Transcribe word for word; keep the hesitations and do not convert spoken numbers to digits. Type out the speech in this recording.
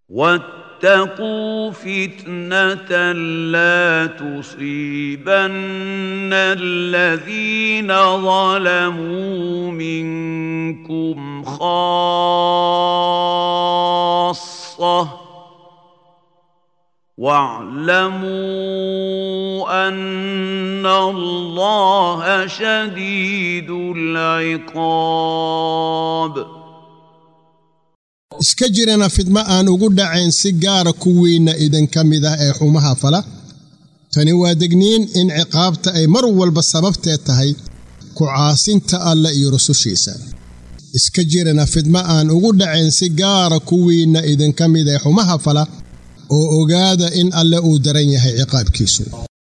واتقوا فتنة لا تصيبن الذين ظلموا منكم خاصة واعلموا أن الله شديد العقاب. iska jirana fidma aan ugu dhacayn si gaar kuwiina idan kamid ah ee xumaha fala tani waa degniin in ciqaabta ay mar walba sababteed tahay ku caasinta alla iyo rusushiisa iska jirana fidma aan ugu dhacayn si gaar kuwiina idan kamid ah xumaha fala oo ogaada in alla uu daran yahay ciqaabkiisu.